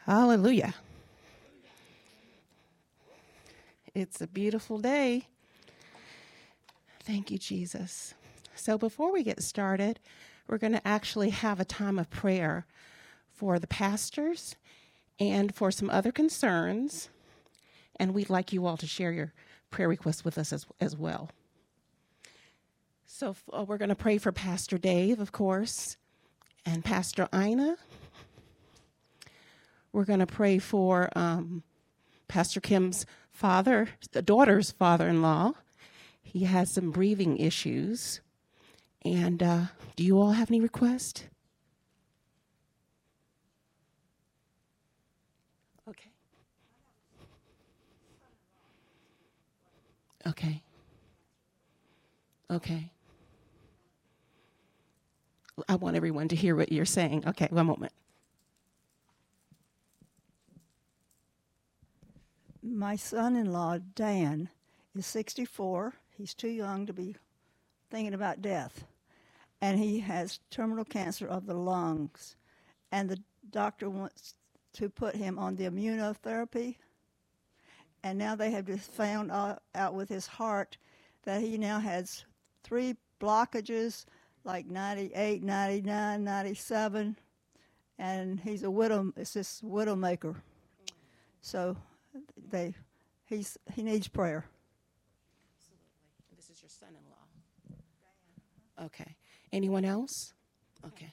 Hallelujah. It's a beautiful day. Thank you, Jesus. So before we get started, we're going to actually have a time of prayer for the pastors and for some other concerns. And we'd like you all to share your prayer requests with us as well. So we're going to pray for Pastor Dave, of course, and Pastor Ina. We're going to pray for Pastor Kim's daughter's father-in-law. He has some breathing issues. And do you all have any requests? Okay. Okay. Okay. I want everyone to hear what you're saying. Okay, one moment. My son-in-law, Dan, is 64. He's too young to be thinking about death. And he has terminal cancer of the lungs. And the doctor wants to put him on the immunotherapy. And now they have just found out with his heart that he now has 3 blockages, like 98, 99, 97. And he's a widowmaker. So he needs prayer. Absolutely. This is your son-in-law. Okay. Anyone else? Okay.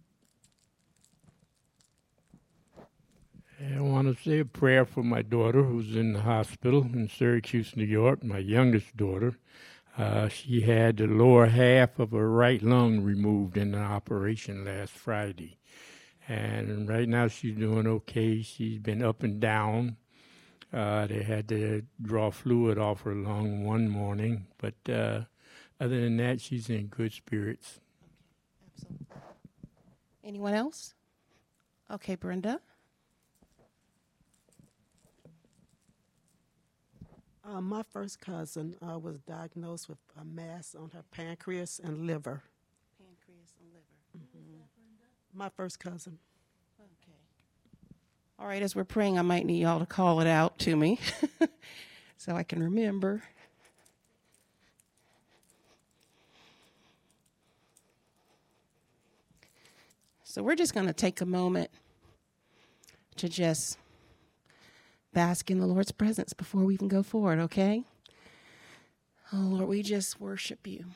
I want to say a prayer for my daughter who's in the hospital in Syracuse, New York, my youngest daughter. She had the lower half of her right lung removed in an operation last Friday. And right now she's doing okay. She's been up and down. They had to draw fluid off her lung one morning. But other than that, she's in good spirits. Absolutely. Anyone else? Okay, Brenda. My first cousin was diagnosed with a mass on her pancreas and liver. Pancreas and liver. Mm-hmm. My first cousin. Okay. All right, as we're praying, I might need y'all to call it out to me so I can remember. So we're just going to take a moment to just bask in the Lord's presence before we even go forward, okay? Oh, Lord, we just worship you.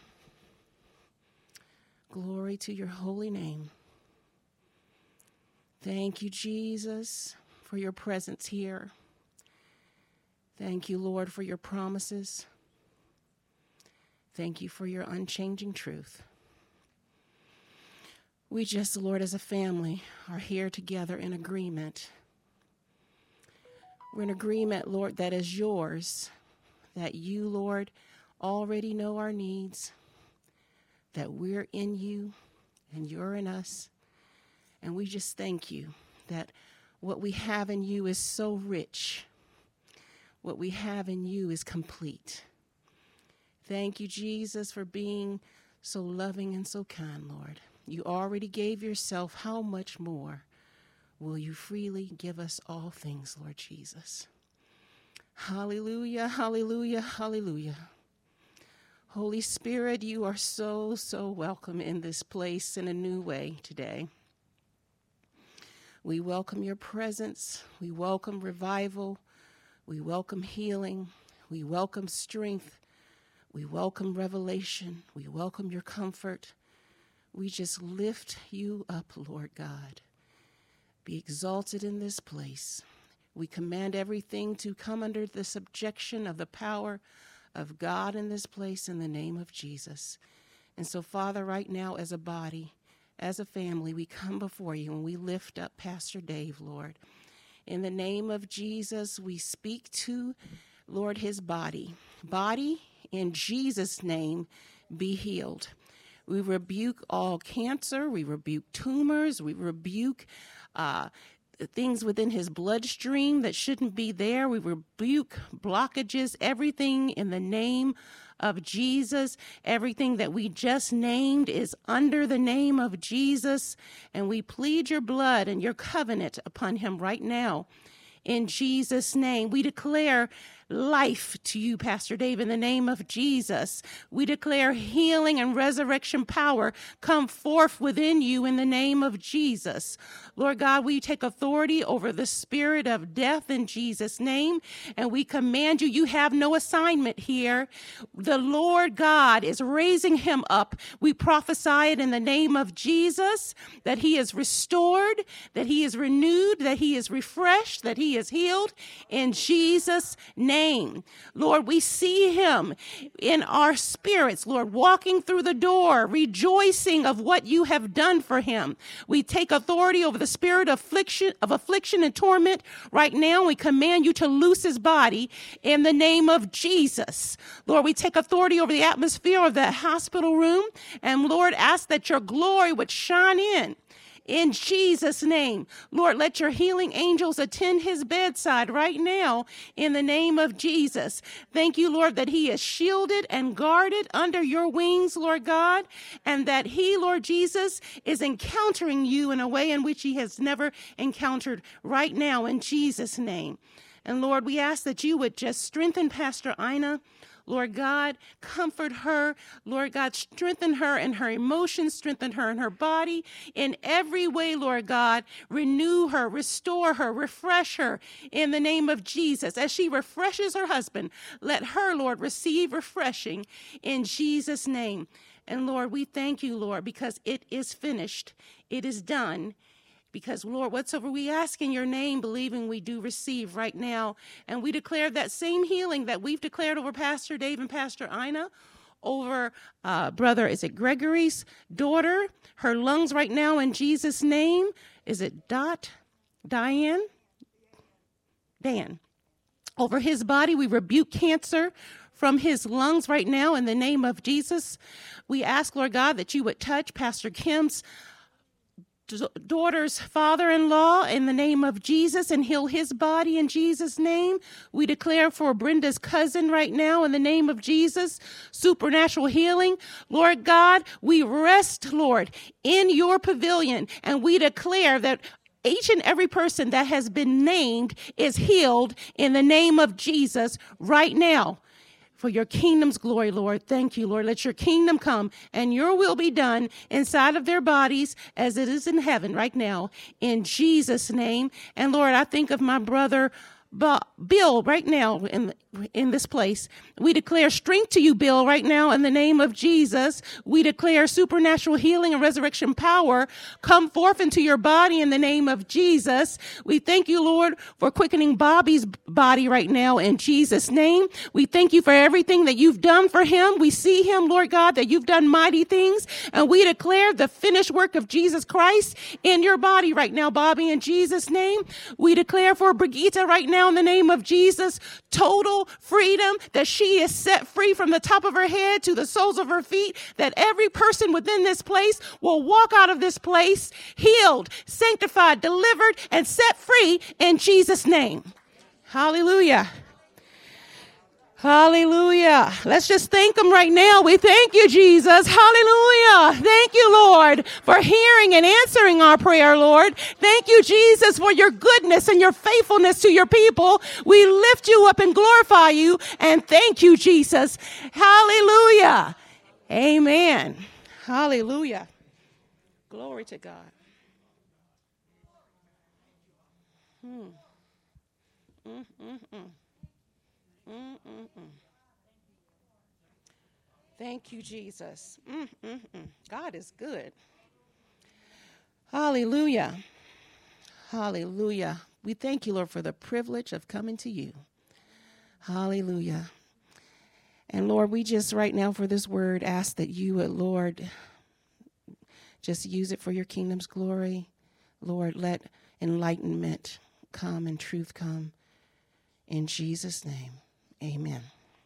Glory to your holy name. Thank you, Jesus, for your presence here. Thank you, Lord, for your promises. Thank you for your unchanging truth. We just, Lord, as a family, are here together in agreement. We're in agreement, Lord, that is yours, that you, Lord, already know our needs, that we're in you and you're in us. And we just thank you that what we have in you is so rich. What we have in you is complete. Thank you, Jesus, for being so loving and so kind, Lord. You already gave yourself. How much more will you freely give us all things, Lord Jesus? Hallelujah, hallelujah, hallelujah. Holy Spirit, you are so, so welcome in this place in a new way today. We welcome your presence. We welcome revival. We welcome healing. We welcome strength. We welcome revelation. We welcome your comfort. We just lift you up, Lord God. Be exalted in this place. We command everything to come under the subjection of the power of God in this place in the name of Jesus. And so, Father, right now as a body, as a family, we come before you and we lift up Pastor Dave, Lord. In the name of Jesus, we speak to, Lord, his body. Body, in Jesus' name, be healed. We rebuke all cancer. We rebuke tumors. We rebuke things within his bloodstream that shouldn't be there. We rebuke blockages, everything in the name of Jesus. Everything that we just named is under the name of Jesus, and we plead your blood and your covenant upon him right now. In Jesus' name, we declare life to you, Pastor Dave, in the name of Jesus. We declare healing and resurrection power come forth within you in the name of Jesus. Lord God, we take authority over the spirit of death in Jesus' name, and we command you, you have no assignment here. The Lord God is raising him up. We prophesy it in the name of Jesus, that he is restored, that he is renewed, that he is refreshed, that he is healed in Jesus' name. Lord, we see him in our spirits, Lord, walking through the door, rejoicing of what you have done for him. We take authority over the spirit of affliction and torment right now. We command you to loose his body in the name of Jesus. Lord, we take authority over the atmosphere of that hospital room, and Lord, ask that your glory would shine in Jesus' name. Lord, let your healing angels attend his bedside right now in the name of Jesus. Thank you, Lord, that he is shielded and guarded under your wings, Lord God, and that he, Lord Jesus, is encountering you in a way in which he has never encountered right now in Jesus' name. And Lord, we ask that you would just strengthen Pastor Ina. Lord God, comfort her. Lord God, strengthen her in her emotions, strengthen her in her body. In every way, Lord God, renew her, restore her, refresh her in the name of Jesus. As she refreshes her husband, let her, Lord, receive refreshing in Jesus' name. And Lord, we thank you, Lord, because it is finished. It is done. Because, Lord, whatsoever we ask in your name, believing we do receive right now. And we declare that same healing that we've declared over Pastor Dave and Pastor Ina, over brother, is it Gregory's daughter, her lungs right now in Jesus' name. Is it Dan? Over his body, we rebuke cancer from his lungs right now in the name of Jesus. We ask, Lord God, that you would touch Pastor Kim's daughter's father-in-law in the name of Jesus and heal his body in Jesus' name. We declare for Brenda's cousin right now in the name of Jesus, supernatural healing. Lord God, we rest, Lord, in your pavilion, and we declare that each and every person that has been named is healed in the name of Jesus right now. For your kingdom's glory, Lord. Thank you, Lord. Let your kingdom come and your will be done inside of their bodies as it is in heaven right now, in Jesus' name. And Lord, I think of my brother Bill right now in this place. We declare strength to you, Bill, right now in the name of Jesus. We declare supernatural healing and resurrection power come forth into your body in the name of Jesus. We thank you, Lord, for quickening Bobby's body right now in Jesus' name. We thank you for everything that you've done for him. We see him, Lord God, that you've done mighty things, and we declare the finished work of Jesus Christ in your body right now, Bobby, in Jesus' name. We declare for Brigitte right now in the name of Jesus, total freedom, that she is set free from the top of her head to the soles of her feet, that every person within this place will walk out of this place healed, sanctified, delivered, and set free in Jesus' name. Hallelujah. Hallelujah. Let's just thank him right now. We thank you, Jesus. Hallelujah. Thank you, Lord, for hearing and answering our prayer, Lord. Thank you, Jesus, for your goodness and your faithfulness to your people. We lift you up and glorify you, and thank you, Jesus. Hallelujah. Amen. Hallelujah. Glory to God. Thank you, Jesus. God is good. Hallelujah. Hallelujah. We thank you, Lord, for the privilege of coming to you. Hallelujah. And Lord, we just right now for this word ask that you would, Lord, just use it for your kingdom's glory. Lord, let enlightenment come and truth come. In Jesus' name, amen.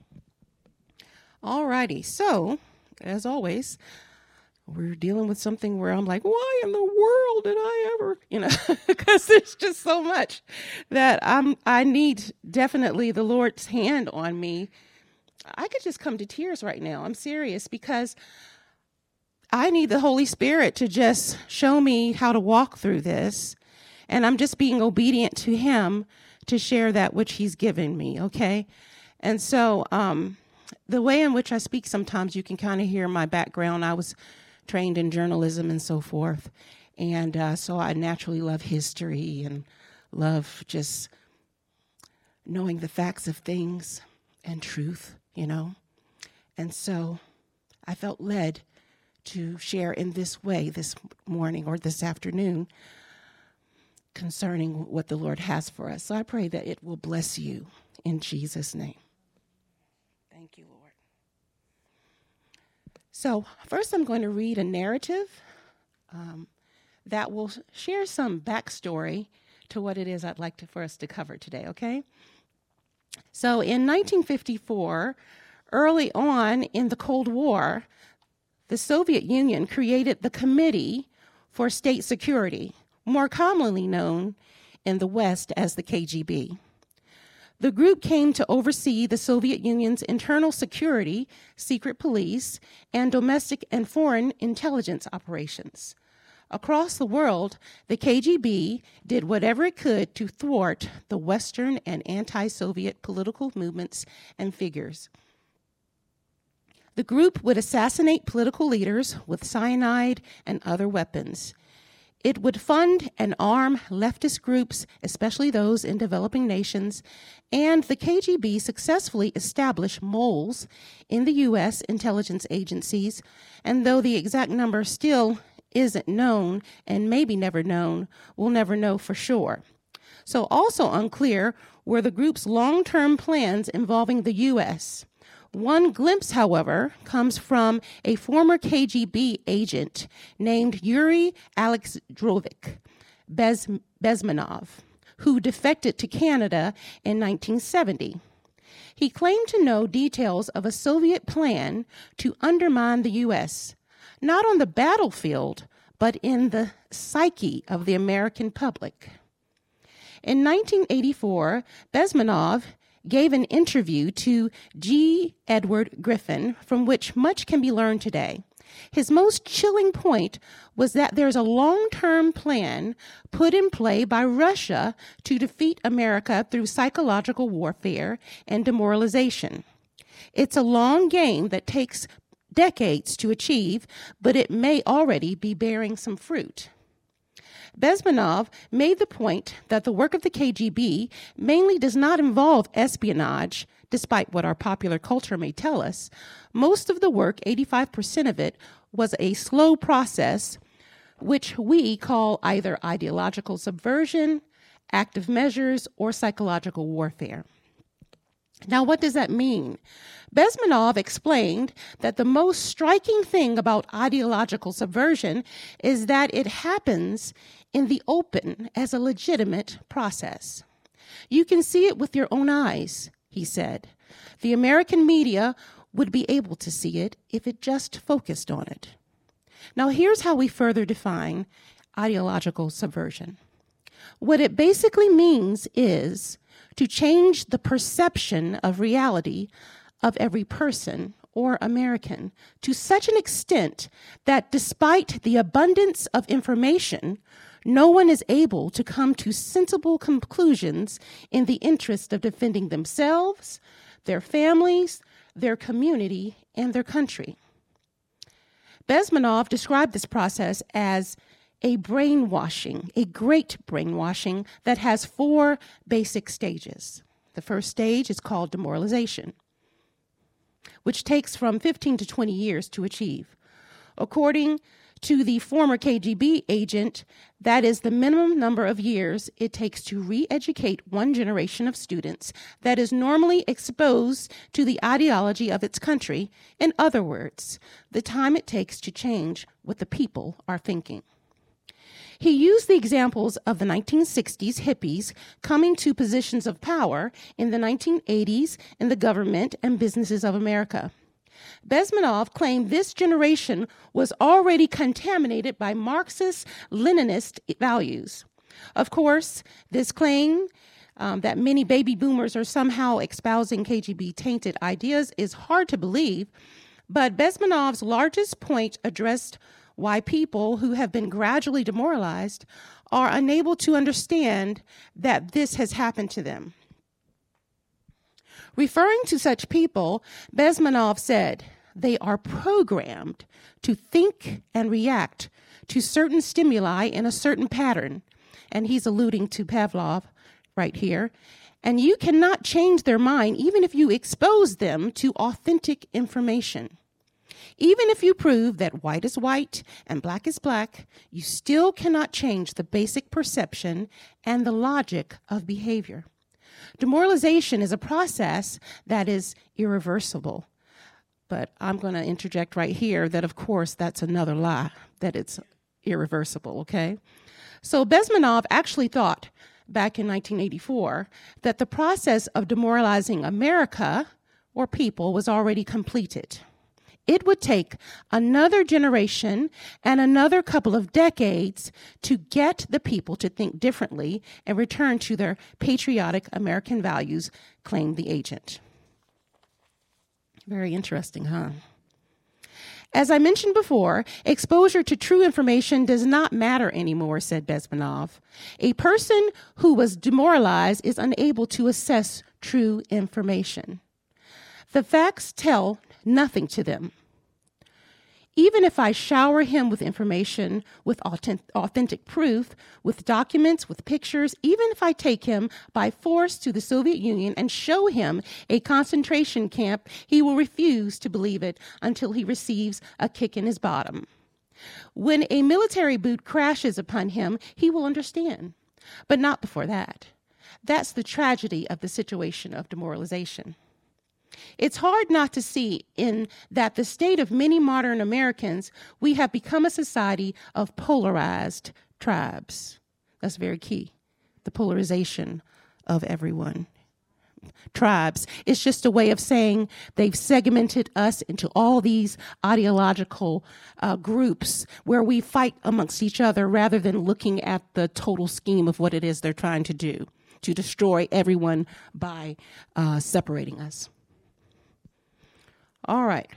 All righty. So, as always, we're dealing with something where I'm like, why in the world did I ever, because there's just so much that I need definitely the Lord's hand on me I could just come to tears right now. I'm serious, because I need the Holy Spirit to just show me how to walk through this. And I'm just being obedient to him to share that which he's given me, okay? And so the way in which I speak, sometimes you can kind of hear my background. I was trained in journalism and so forth. And so I naturally love history and love just knowing the facts of things and truth, you know. And so I felt led to share in this way this morning or this afternoon concerning what the Lord has for us. So I pray that it will bless you in Jesus' name. Thank you, Lord. So first I'm going to read a narrative that will share some backstory to what it is I'd like for us to cover today, okay? So in 1954, early on in the Cold War, the Soviet Union created the Committee for State Security, more commonly known in the West as the KGB. The group came to oversee the Soviet Union's internal security, secret police, and domestic and foreign intelligence operations. Across the world, the KGB did whatever it could to thwart the Western and anti-Soviet political movements and figures. The group would assassinate political leaders with cyanide and other weapons. It would fund and arm leftist groups, especially those in developing nations, and the KGB successfully established moles in the U.S. intelligence agencies, and though the exact number still isn't known and maybe never known, we'll never know for sure. So also unclear were the group's long-term plans involving the U.S. One glimpse, however, comes from a former KGB agent named Yuri Alexandrovich Bezmenov, who defected to Canada in 1970. He claimed to know details of a Soviet plan to undermine the U.S., not on the battlefield, but in the psyche of the American public. In 1984, Bezmenov gave an interview to G. Edward Griffin, from which much can be learned today. His most chilling point was that there's a long-term plan put in play by Russia to defeat America through psychological warfare and demoralization. It's a long game that takes decades to achieve, but it may already be bearing some fruit. Bezmenov made the point that the work of the KGB mainly does not involve espionage, despite what our popular culture may tell us. Most of the work, 85% of it, was a slow process, which we call either ideological subversion, active measures, or psychological warfare. Now, what does that mean? Bezmenov explained that the most striking thing about ideological subversion is that it happens in the open as a legitimate process. You can see it with your own eyes, he said. The American media would be able to see it if it just focused on it. Now, here's how we further define ideological subversion. What it basically means is to change the perception of reality of every person or American to such an extent that despite the abundance of information, no one is able to come to sensible conclusions in the interest of defending themselves, their families, their community, and their country. Bezmenov described this process as a brainwashing, a great brainwashing that has 4 basic stages. The first stage is called demoralization, which takes from 15 to 20 years to achieve. According to the former KGB agent, that is the minimum number of years it takes to re-educate one generation of students that is normally exposed to the ideology of its country. In other words, the time it takes to change what the people are thinking. He used the examples of the 1960s hippies coming to positions of power in the 1980s in the government and businesses of America. Bezmenov claimed this generation was already contaminated by Marxist-Leninist values. Of course, this claim that many baby boomers are somehow espousing KGB-tainted ideas is hard to believe, but Bezmenov's largest point addressed why people who have been gradually demoralized are unable to understand that this has happened to them. Referring to such people, Bezmenov said, they are programmed to think and react to certain stimuli in a certain pattern. And he's alluding to Pavlov right here. And you cannot change their mind even if you expose them to authentic information. Even if you prove that white is white and black is black, you still cannot change the basic perception and the logic of behavior. Demoralization is a process that is irreversible. But I'm going to interject right here that, of course, that's another lie, that it's irreversible, okay? So Bezmenov actually thought back in 1984 that the process of demoralizing America or people was already completed. It would take another generation and another couple of decades to get the people to think differently and return to their patriotic American values, claimed the agent. Very interesting, huh? As I mentioned before, exposure to true information does not matter anymore, said Bezmenov. A person who was demoralized is unable to assess true information. The facts tell nothing to them. Even if I shower him with information, with authentic proof, with documents, with pictures, even if I take him by force to the Soviet Union and show him a concentration camp, he will refuse to believe it until he receives a kick in his bottom. When a military boot crashes upon him, he will understand, but not before that. That's the tragedy of the situation of demoralization. It's hard not to see in that the state of many modern Americans, we have become a society of polarized tribes. That's very key, the polarization of everyone. Tribes. It's just a way of saying they've segmented us into all these ideological groups where we fight amongst each other rather than looking at the total scheme of what it is they're trying to do, to destroy everyone by separating us. All right.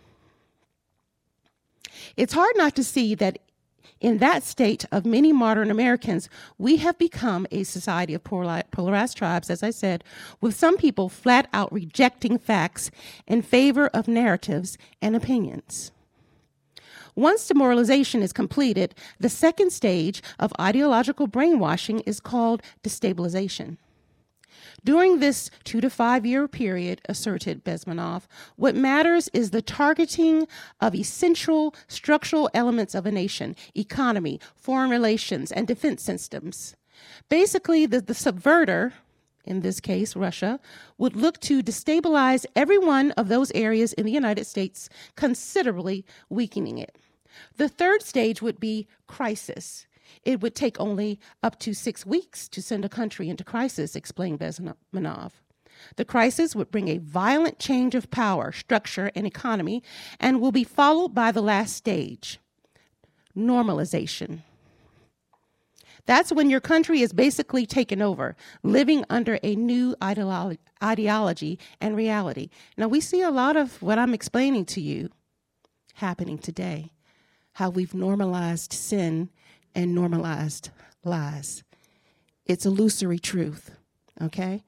It's hard not to see that in that state of many modern Americans, we have become a society of polarized tribes, as I said, with some people flat out rejecting facts in favor of narratives and opinions. Once demoralization is completed, the second stage of ideological brainwashing is called destabilization. During this 2 to 5 year period, asserted Bezmenov, what matters is the targeting of essential structural elements of a nation, economy, foreign relations, and defense systems. Basically, the subverter, in this case, Russia, would look to destabilize every one of those areas in the United States, considerably weakening it. The third stage would be crisis. It would take only up to 6 weeks to send a country into crisis, explained Bezmenov. The crisis would bring a violent change of power, structure, and economy, and will be followed by the last stage, normalization. That's when your country is basically taken over, living under a new ideology and reality. Now, we see a lot of what I'm explaining to you happening today, how we've normalized sin and normalized lies. It's illusory truth, okay?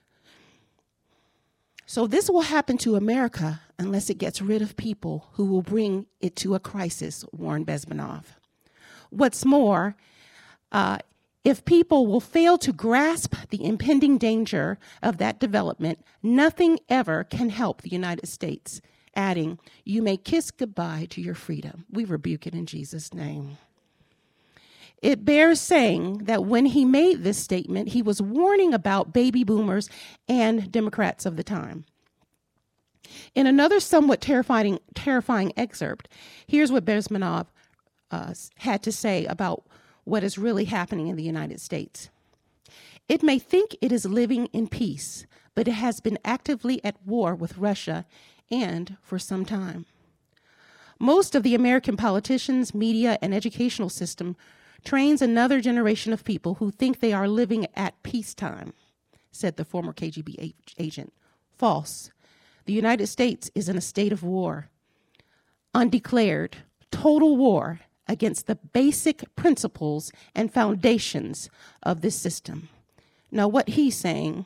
So this will happen to America unless it gets rid of people who will bring it to a crisis, warned Bezmenov. What's more, if people will fail to grasp the impending danger of that development, nothing ever can help the United States, adding, you may kiss goodbye to your freedom. We rebuke it in Jesus' name. It bears saying that when he made this statement, he was warning about baby boomers and Democrats of the time. In another somewhat terrifying excerpt, here's what Bezmenov had to say about what is really happening in the United States. It may think it is living in peace, but it has been actively at war with Russia and for some time. Most of the American politicians, media, and educational system trains another generation of people who think they are living at peacetime. said the former KGB agent. False. The United States is in a state of war, undeclared, total war against the basic principles and foundations of this system. Now, what he's saying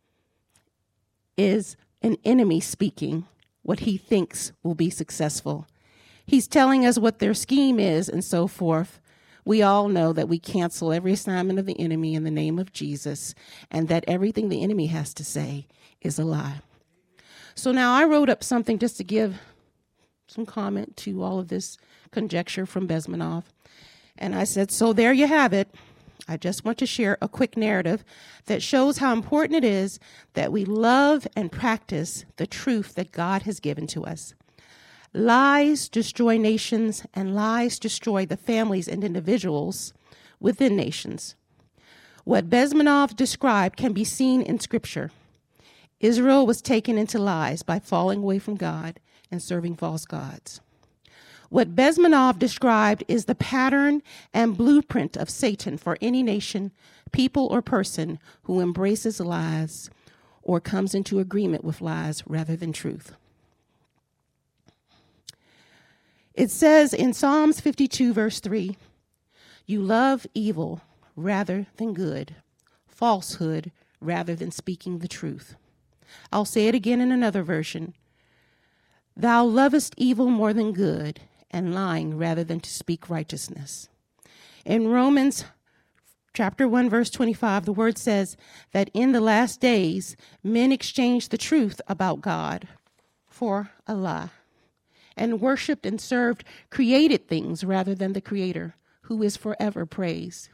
is an enemy speaking what he thinks will be successful. He's telling us what their scheme is and so forth. We all know that we cancel every assignment of the enemy in the name of Jesus, and that everything the enemy has to say is a lie. So now I wrote up something just to give some comment to all of this conjecture from Bezmenov. And I said, so there you have it. I just want to share a quick narrative that shows how important it is that we love and practice the truth that God has given to us. Lies destroy nations, and lies destroy the families and individuals within nations. What Bezmenov described can be seen in Scripture. Israel was taken into lies by falling away from God and serving false gods. What Bezmenov described is the pattern and blueprint of Satan for any nation, people, or person who embraces lies or comes into agreement with lies rather than truth. It says in Psalms 52, verse 3, you love evil rather than good, falsehood rather than speaking the truth. I'll say it again in another version. Thou lovest evil more than good, and lying rather than to speak righteousness. In Romans chapter 1, verse 25, the word says that in the last days, men exchanged the truth about God for a lie, and worshiped and served created things rather than the Creator, who is forever praised.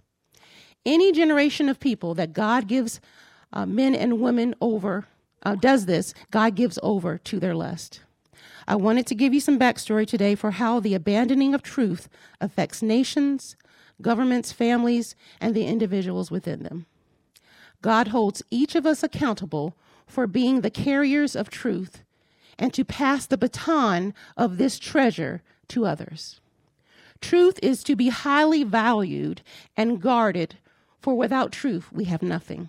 Any generation of people that God gives men and women over, does this, God gives over to their lust. I wanted to give you some backstory today for how the abandoning of truth affects nations, governments, families, and the individuals within them. God holds each of us accountable for being the carriers of truth and to pass the baton of this treasure to others. Truth is to be highly valued and guarded, for without truth we have nothing.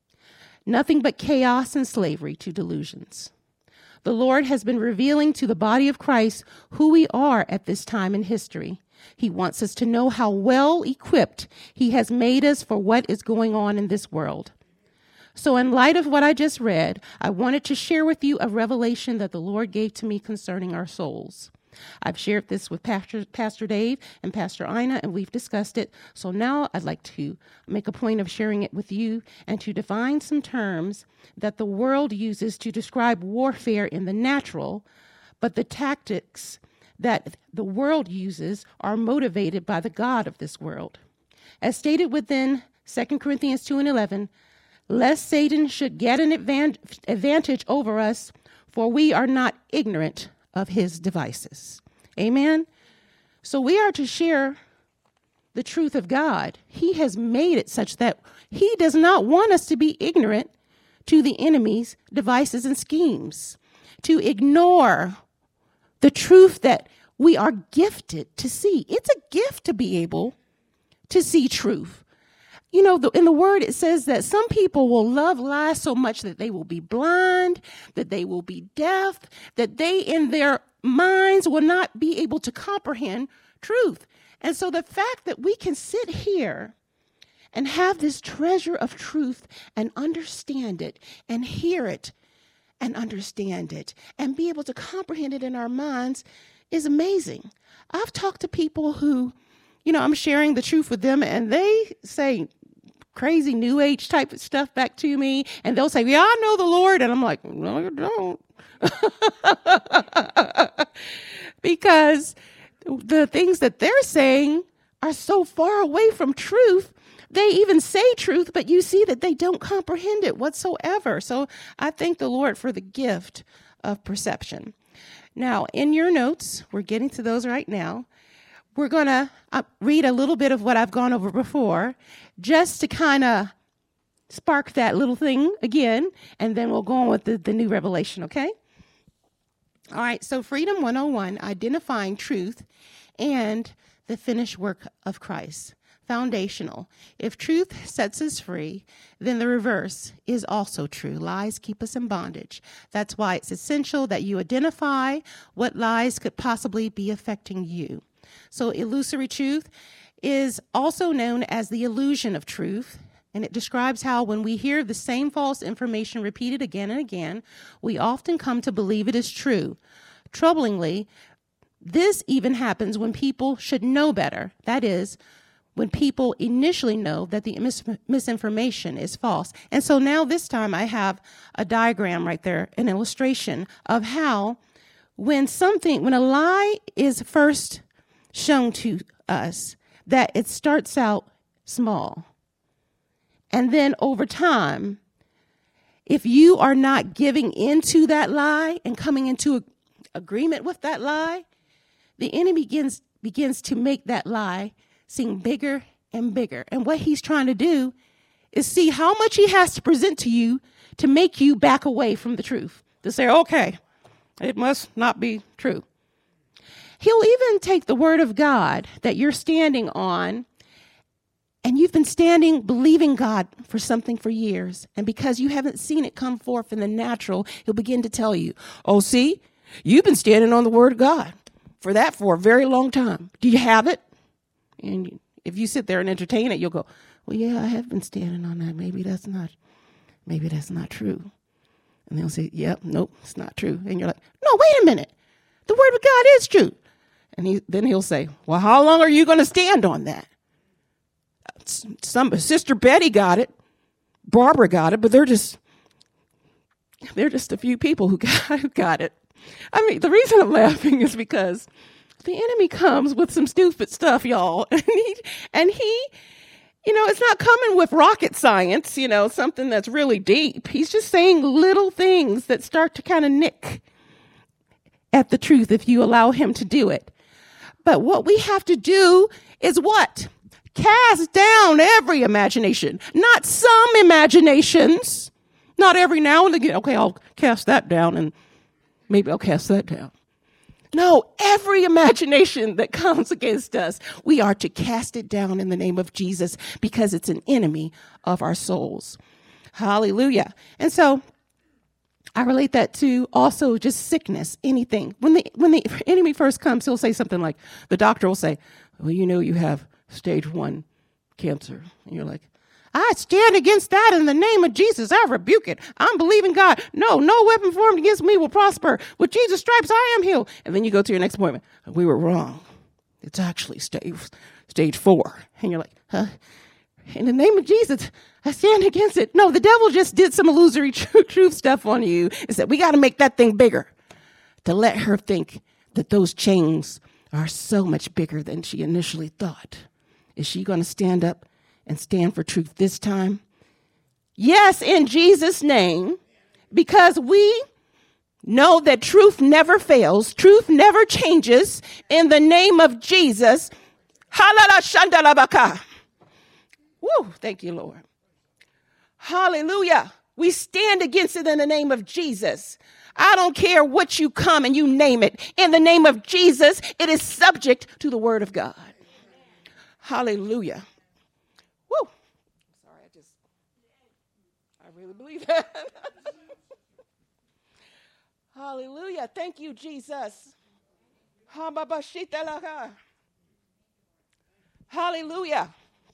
Nothing but chaos and slavery to delusions. The Lord has been revealing to the body of Christ who we are at this time in history. He wants us to know how well equipped He has made us for what is going on in this world. So in light of what I just read, I wanted to share with you a revelation that the Lord gave to me concerning our souls. I've shared this with Pastor Dave and Pastor Ina, and we've discussed it. So now I'd like to make a point of sharing it with you and to define some terms that the world uses to describe warfare in the natural, but the tactics that the world uses are motivated by the God of this world. As stated within 2 Corinthians 2:11, lest Satan should get an advantage over us, for we are not ignorant of his devices. Amen? So we are to share the truth of God. He has made it such that He does not want us to be ignorant to the enemy's devices and schemes, to ignore the truth that we are gifted to see. It's a gift to be able to see truth. You know, in the word, it says that some people will love lies so much that they will be blind, that they will be deaf, that they in their minds will not be able to comprehend truth. And so the fact that we can sit here and have this treasure of truth and understand it and hear it and understand it and be able to comprehend it in our minds is amazing. I've talked to people who, you know, I'm sharing the truth with them and they say crazy new age type of stuff back to me. And they'll say, yeah, I know the Lord. And I'm like, no, you don't. Because the things that they're saying are so far away from truth. They even say truth, but you see that they don't comprehend it whatsoever. So I thank the Lord for the gift of perception. Now, in your notes, we're getting to those right now. We're going to read a little bit of what I've gone over before, just to kind of spark that little thing again, and then we'll go on with the new revelation, okay? All right, so Freedom 101, identifying truth and the finished work of Christ. foundational. If truth sets us free, then the reverse is also true. Lies keep us in bondage. That's why it's essential that you identify what lies could possibly be affecting you. So illusory truth is also known as the illusion of truth, and it describes how when we hear the same false information repeated again and again, we often come to believe it is true. Troublingly, this even happens when people should know better. That is, when people initially know that the misinformation is false. And so now this time I have a diagram right there, an illustration of how when a lie is first shown to us, that it starts out small. And then over time, if you are not giving into that lie and coming into agreement with that lie, the enemy begins to make that lie seem bigger and bigger. And what he's trying to do is see how much he has to present to you to make you back away from the truth. To say, okay, it must not be true. He'll even take the word of God that you're standing on, and you've been standing, believing God for something for years. And because you haven't seen it come forth in the natural, he'll begin to tell you, oh, see, you've been standing on the word of God for a very long time. Do you have it? And if you sit there and entertain it, you'll go, well, yeah, I have been standing on that. Maybe that's not true. And they'll say, yep, nope, it's not true. And you're like, no, wait a minute. The word of God is true. And then he'll say, well, how long are you going to stand on that? Sister Betty got it. Barbara got it, but they're just a few people who got it. I mean, the reason I'm laughing is because the enemy comes with some stupid stuff, y'all. And he, it's not coming with rocket science, something that's really deep. He's just saying little things that start to kind of nick at the truth if you allow him to do it. But what we have to do is what? Cast down every imagination, not some imaginations, not every now and again. Okay, I'll cast that down and maybe I'll cast that down. No, every imagination that comes against us, we are to cast it down in the name of Jesus because it's an enemy of our souls. Hallelujah. And so I relate that to also just sickness, anything. When the enemy first comes, he'll say something like, the doctor will say, well, you have stage 1 cancer. And you're like, I stand against that in the name of Jesus. I rebuke it. I'm believing God. No weapon formed against me will prosper. With Jesus' stripes, I am healed. And then you go to your next appointment. We were wrong. It's actually stage 4. And you're like, huh? In the name of Jesus, I stand against it. No, the devil just did some illusory truth stuff on you and said, we got to make that thing bigger to let her think that those chains are so much bigger than she initially thought. Is she going to stand up and stand for truth this time? Yes, in Jesus' name, because we know that truth never fails. Truth never changes. In the name of Jesus. Halala shandalabaka. Woo, thank you, Lord. Hallelujah. We stand against it in the name of Jesus. I don't care what you come and you name it. In the name of Jesus, it is subject to the word of God. Hallelujah. Woo. Sorry, I really believe that. Hallelujah. Thank you, Jesus. Hallelujah.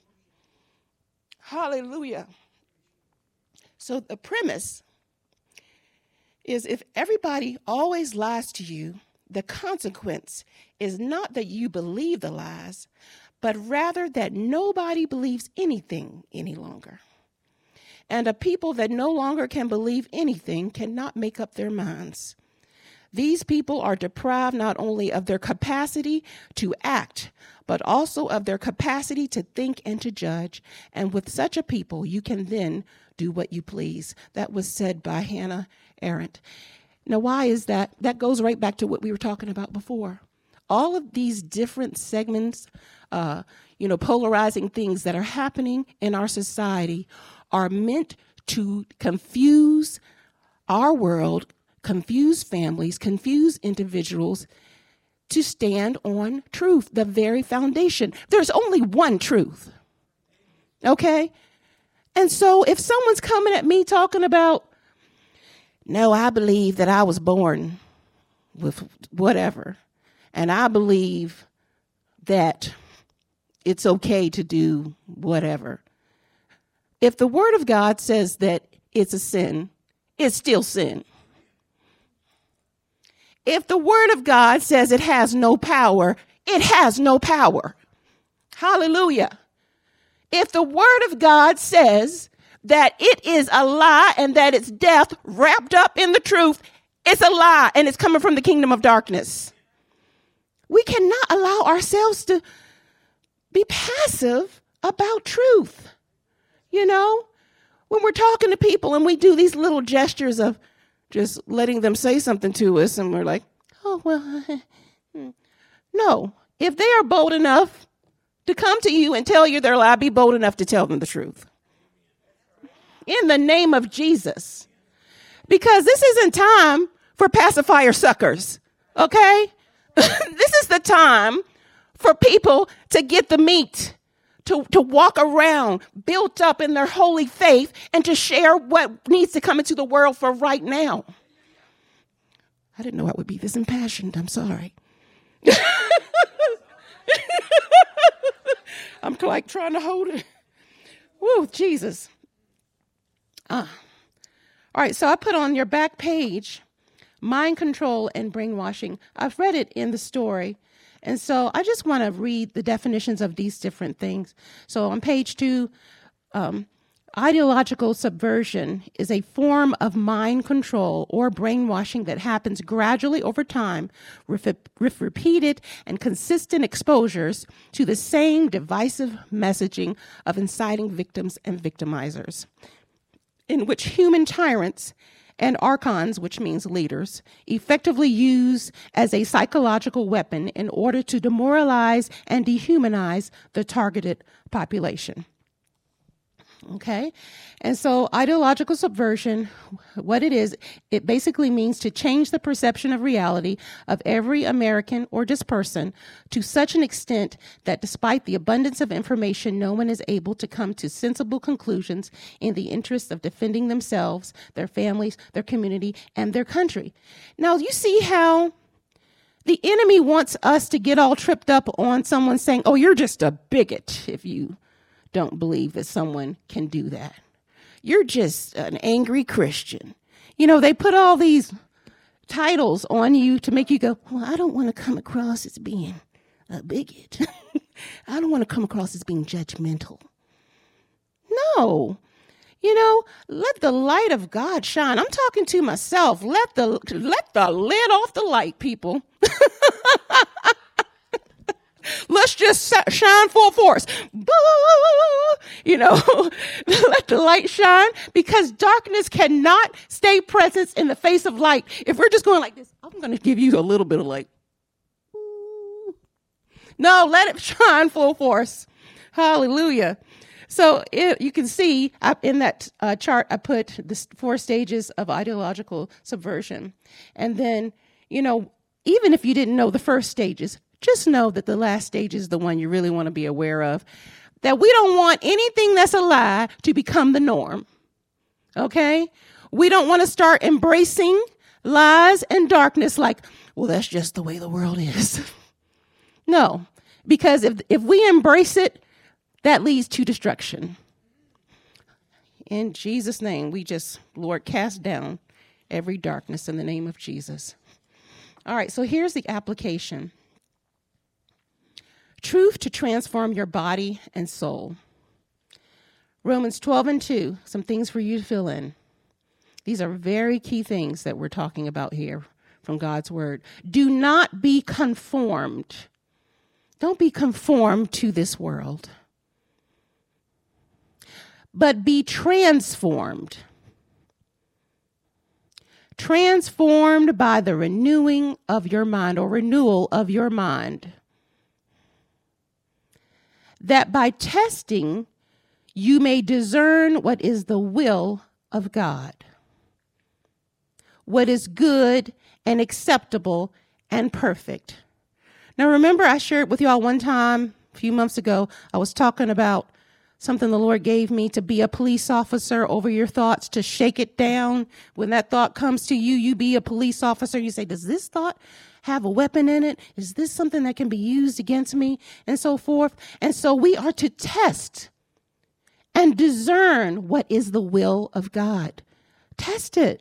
Hallelujah. So the premise is if everybody always lies to you, the consequence is not that you believe the lies, but rather that nobody believes anything any longer. And a people that no longer can believe anything cannot make up their minds. These people are deprived not only of their capacity to act, but also of their capacity to think and to judge. And with such a people, you can then do what you please. That was said by Hannah Arendt. Now, why is that? That goes right back to what we were talking about before. All of these different segments, polarizing things that are happening in our society are meant to confuse our world, confuse families, confuse individuals to stand on truth, the very foundation. There's only one truth. Okay? And so if someone's coming at me talking about, no, I believe that I was born with whatever, and I believe that it's okay to do whatever. If the word of God says that it's a sin, it's still sin. If the word of God says it has no power, it has no power. Hallelujah. If the word of God says that it is a lie and that it's death wrapped up in the truth, it's a lie and it's coming from the kingdom of darkness. We cannot allow ourselves to be passive about truth. You know, when we're talking to people and we do these little gestures of just letting them say something to us and we're like, oh, well, no. If they are bold enough to come to you and tell you their lie, be bold enough to tell them the truth. In the name of Jesus. Because this isn't time for pacifier suckers, okay? This is the time for people to get the meat, to walk around built up in their holy faith and to share what needs to come into the world for right now. I didn't know I would be this impassioned. I'm sorry. I'm like trying to hold it. Woo, Jesus. All right, so I put on your back page, mind control and brainwashing. I've read it in the story. And so I just want to read the definitions of these different things. So on page 2, ideological subversion is a form of mind control or brainwashing that happens gradually over time with repeated and consistent exposures to the same divisive messaging of inciting victims and victimizers, in which human tyrants and archons, which means leaders, effectively use as a psychological weapon in order to demoralize and dehumanize the targeted population. Okay? And so ideological subversion, what it is, it basically means to change the perception of reality of every American or just person to such an extent that despite the abundance of information, no one is able to come to sensible conclusions in the interest of defending themselves, their families, their community, and their country. Now, you see how the enemy wants us to get all tripped up on someone saying, oh, you're just a bigot if you don't believe that someone can do that. You're just an angry Christian. You know, they put all these titles on you to make you go, well, I don't want to come across as being a bigot. I don't want to come across as being judgmental. No. You know, let the light of God shine. I'm talking to myself. Let the lid off the light, people. Let's just shine full force. You know, let the light shine, because darkness cannot stay present in the face of light. If we're just going like this, I'm going to give you a little bit of light. No, let it shine full force. Hallelujah. So you can see in that chart, I put the 4 stages of ideological subversion. And then, you know, even if you didn't know the first stages, just know that the last stage is the one you really want to be aware of, that we don't want anything that's a lie to become the norm. Okay? We don't want to start embracing lies and darkness like, well, that's just the way the world is. No, because if we embrace it, that leads to destruction. In Jesus' name, we just, Lord, cast down every darkness in the name of Jesus. All right, so here's the application. Truth to transform your body and soul. Romans 12:2, some things for you to fill in. These are very key things that we're talking about here from God's word. Do not be conformed. Don't be conformed to this world, but be transformed. Transformed by the renewing of your mind, or renewal of your mind, that by testing you may discern what is the will of God, what is good and acceptable and perfect. Now, remember, I shared with y'all one time, a few months ago, I was talking about something the Lord gave me, to be a police officer over your thoughts, to shake it down. When that thought comes to you, you be a police officer. You say, does this thought have a weapon in it? Is this something that can be used against me? And so forth. And so we are to test and discern what is the will of God. Test it.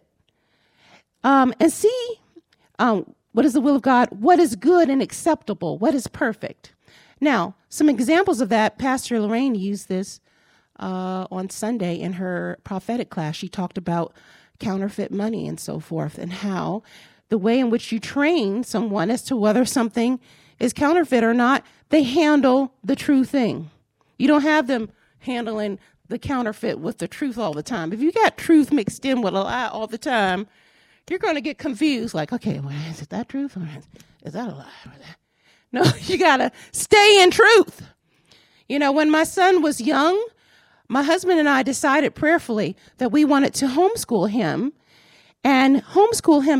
And see what is the will of God, what is good and acceptable, what is perfect. Now, some examples of that, Pastor Lorraine used this on Sunday in her prophetic class. She talked about counterfeit money and so forth, and how the way in which you train someone as to whether something is counterfeit or not, they handle the true thing. You don't have them handling the counterfeit with the truth all the time. If you got truth mixed in with a lie all the time, you're going to get confused. Like, okay, well, is it that truth or is that a lie? No, you got to stay in truth. You know, when my son was young, my husband and I decided prayerfully that we wanted to homeschool him, and homeschool him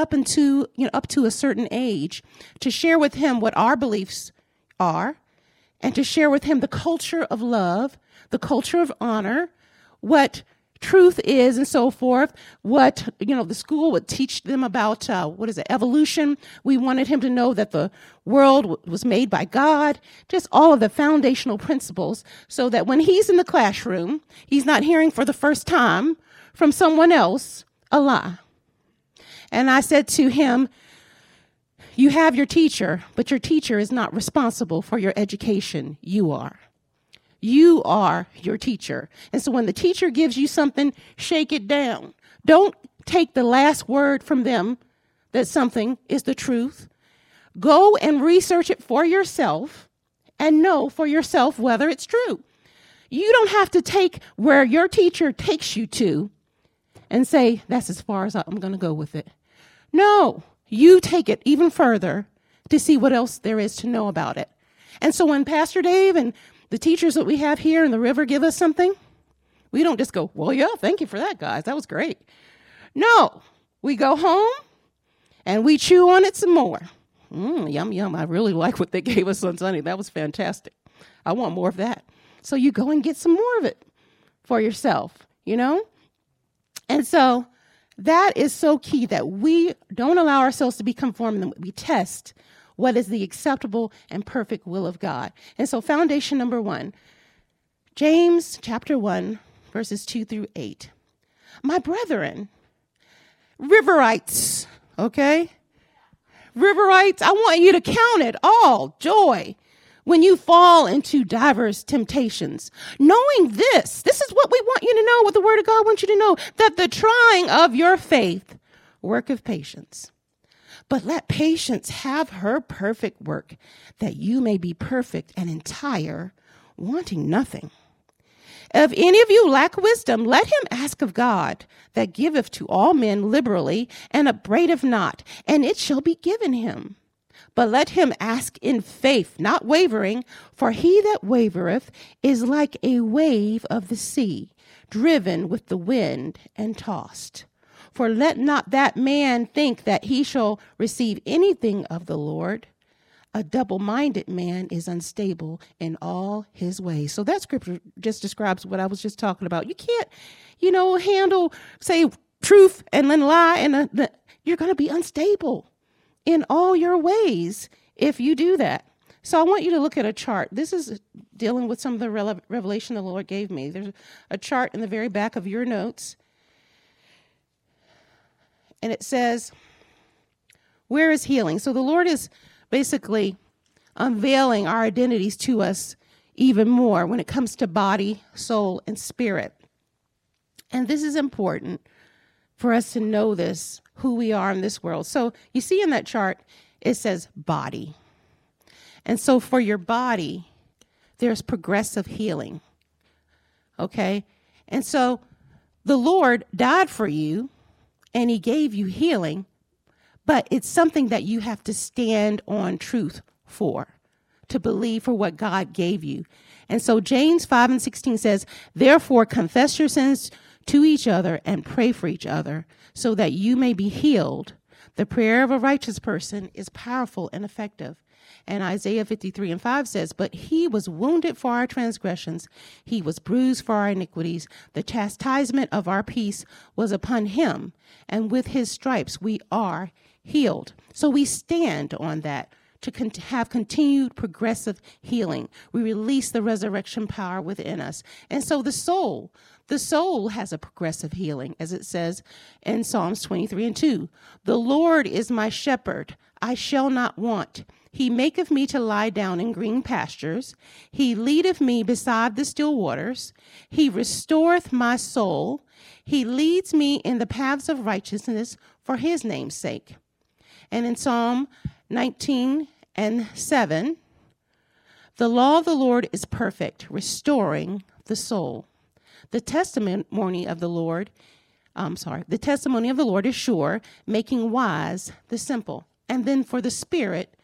up to a certain age, to share with him what our beliefs are, and to share with him the culture of love, the culture of honor, what truth is, and so forth. What, the school would teach them about, evolution. We wanted him to know that the world was made by God, just all of the foundational principles, so that when he's in the classroom, he's not hearing for the first time from someone else a lie. And I said to him, you have your teacher, but your teacher is not responsible for your education. You are. You are your teacher. And so when the teacher gives you something, shake it down. Don't take the last word from them that something is the truth. Go and research it for yourself and know for yourself whether it's true. You don't have to take where your teacher takes you to and say, that's as far as I'm going to go with it. No, you take it even further to see what else there is to know about it. And so when Pastor Dave and the teachers that we have here in the river give us something, we don't just go, well, yeah, thank you for that, guys. That was great. No, we go home and we chew on it some more. Yum, yum. I really like what they gave us on Sunday. That was fantastic. I want more of that. So you go and get some more of it for yourself, And so that is so key, that we don't allow ourselves to be conformed, and we test what is the acceptable and perfect will of God. And so foundation number 1, James chapter 1, verses 2-8. My brethren, Riverites, okay? Riverites, I want you to count it all joy when you fall into diverse temptations, knowing this is what we want you to know, what the word of God wants you to know, that the trying of your faith worketh patience. But let patience have her perfect work, that you may be perfect and entire, wanting nothing. If any of you lack wisdom, let him ask of God, that giveth to all men liberally, and upbraideth not, and it shall be given him. But let him ask in faith, not wavering, for he that wavereth is like a wave of the sea, driven with the wind and tossed. For let not that man think that he shall receive anything of the Lord. A double-minded man is unstable in all his ways. So that scripture just describes what I was just talking about. You can't, handle, say, truth and then lie, and you're going to be unstable in all your ways if you do that. So I want you to look at a chart. This is dealing with some of the revelation the Lord gave me. There's a chart in the very back of your notes. And it says, where is healing? So the Lord is basically unveiling our identities to us even more when it comes to body, soul, and spirit. And this is important for us to know this, who we are in this world. So you see in that chart, it says body. And so for your body, there's progressive healing. Okay? And so the Lord died for you, and he gave you healing, but it's something that you have to stand on truth for, to believe for what God gave you. And so James 5:16 says, therefore confess your sins to each other and pray for each other so that you may be healed. The prayer of a righteous person is powerful and effective. And Isaiah 53:5 says, but he was wounded for our transgressions. He was bruised for our iniquities. The chastisement of our peace was upon him. And with his stripes we are healed. So we stand on that to have continued progressive healing. We release the resurrection power within us. And so the soul has a progressive healing, as it says in Psalms 23:2. The Lord is my shepherd, I shall not want. He maketh me to lie down in green pastures. He leadeth me beside the still waters. He restoreth my soul. He leads me in the paths of righteousness for his name's sake. And in Psalm 19:7, the law of the Lord is perfect, restoring the soul. The testimony of the Lord is sure, making wise the simple. And then for the Spirit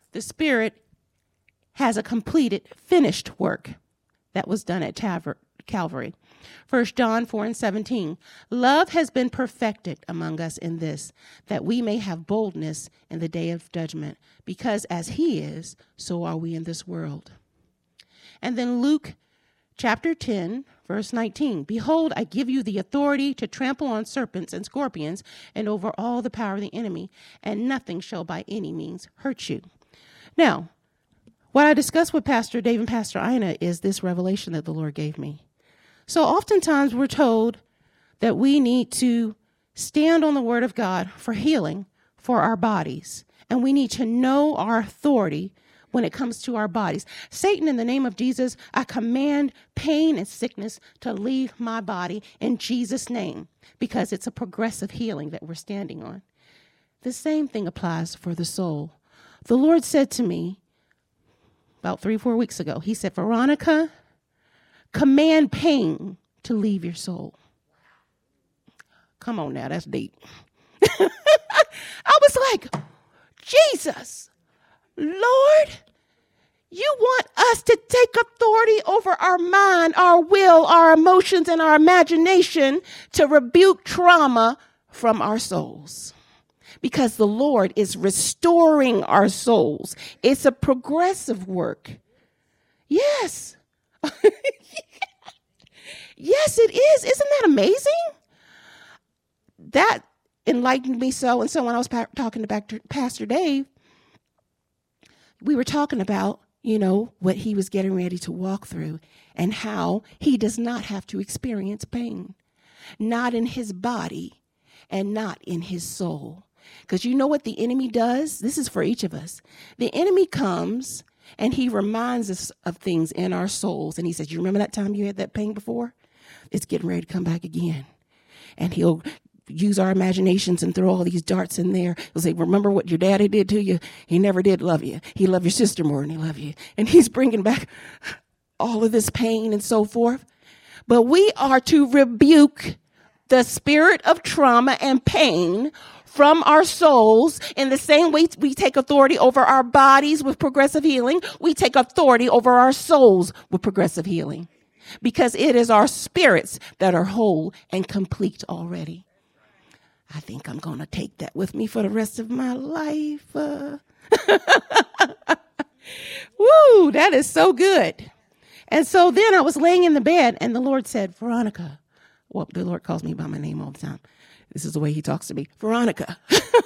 has a completed, finished work that was done at Calvary. 1 John 4:17, love has been perfected among us in this, that we may have boldness in the day of judgment, because as he is, so are we in this world. And then Luke chapter 10, verse 19, behold, I give you the authority to trample on serpents and scorpions and over all the power of the enemy, and nothing shall by any means hurt you. Now, what I discussed with Pastor Dave and Pastor Ina is this revelation that the Lord gave me. So oftentimes we're told that we need to stand on the word of God for healing for our bodies. And we need to know our authority when it comes to our bodies. Satan, in the name of Jesus, I command pain and sickness to leave my body in Jesus' name, because it's a progressive healing that we're standing on. The same thing applies for the soul. The Lord said to me about 3-4 weeks ago, he said, Veronica, command pain to leave your soul. Come on now, that's deep. I was like, Jesus, Lord, you want us to take authority over our mind, our will, our emotions, and our imagination to rebuke trauma from our souls. Because the Lord is restoring our souls. It's a progressive work. Yes. Yes, it is. Isn't that amazing? That enlightened me so. And so when I was talking to Pastor Dave, we were talking about, what he was getting ready to walk through and how he does not have to experience pain, not in his body and not in his soul. Because you know what the enemy does? This is for each of us. The enemy comes and he reminds us of things in our souls. And he says, you remember that time you had that pain before? It's getting ready to come back again. And he'll use our imaginations and throw all these darts in there. He'll say, remember what your daddy did to you? He never did love you. He loved your sister more than he loved you. And he's bringing back all of this pain and so forth. But we are to rebuke the spirit of trauma and pain from our souls. In the same way we take authority over our bodies with progressive healing, we take authority over our souls with progressive healing. Because it is our spirits that are whole and complete already. I think I'm going to take that with me for the rest of my life. Woo, that is so good. And so then I was laying in the bed and the Lord said, Veronica. Well, the Lord calls me by my name all the time. This is the way he talks to me. Veronica.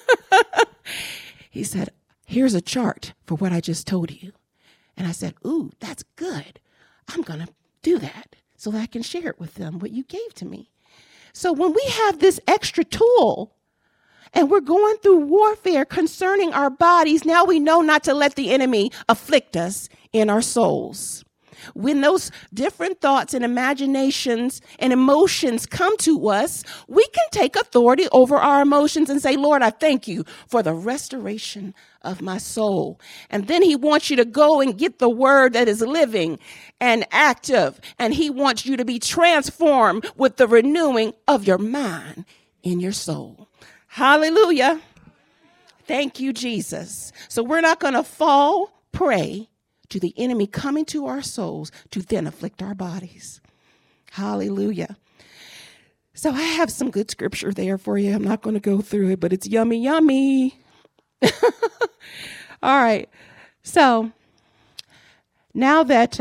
He said, here's a chart for what I just told you. And I said, ooh, that's good. I'm going to do that so that I can share it with them, what you gave to me. So when we have this extra tool and we're going through warfare concerning our bodies, now we know not to let the enemy afflict us in our souls. When those different thoughts and imaginations and emotions come to us, we can take authority over our emotions and say, Lord, I thank you for the restoration of my soul. And then he wants you to go and get the word that is living and active. And he wants you to be transformed with the renewing of your mind in your soul. Hallelujah. Thank you, Jesus. So we're not going to fall prey to the enemy coming to our souls to then afflict our bodies. Hallelujah. So I have some good scripture there for you. I'm not going to go through it, but it's yummy, yummy. All right. So now that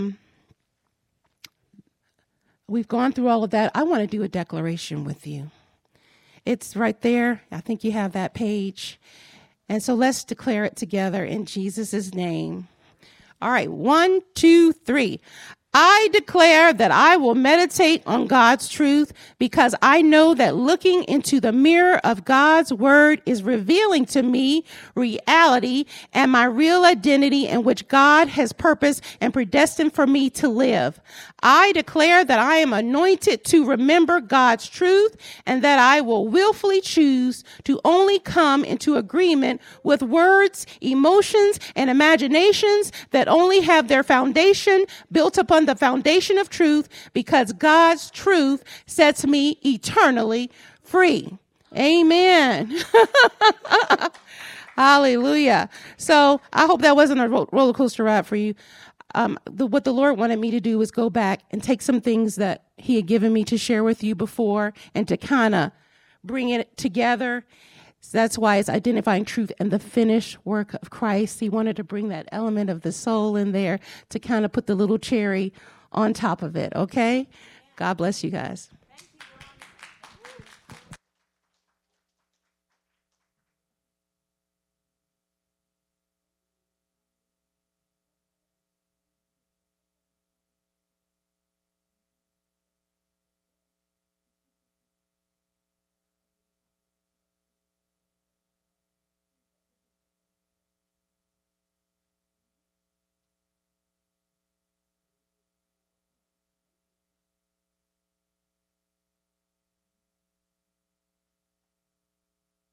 we've gone through all of that, I want to do a declaration with you. It's right there. I think you have that page. And so let's declare it together in Jesus' name. All right, 1, 2, 3. I declare that I will meditate on God's truth because I know that looking into the mirror of God's word is revealing to me reality and my real identity in which God has purposed and predestined for me to live. I declare that I am anointed to remember God's truth and that I will willfully choose to only come into agreement with words, emotions, and imaginations that only have their foundation built upon the foundation of truth because God's truth sets me eternally free. Amen. Hallelujah. So I hope that wasn't a roller coaster ride for you. What the Lord wanted me to do was go back and take some things that he had given me to share with you before and to kind of bring it together. So that's why it's identifying truth and the finished work of Christ. He wanted to bring that element of the soul in there to kind of put the little cherry on top of it, okay? God bless you guys.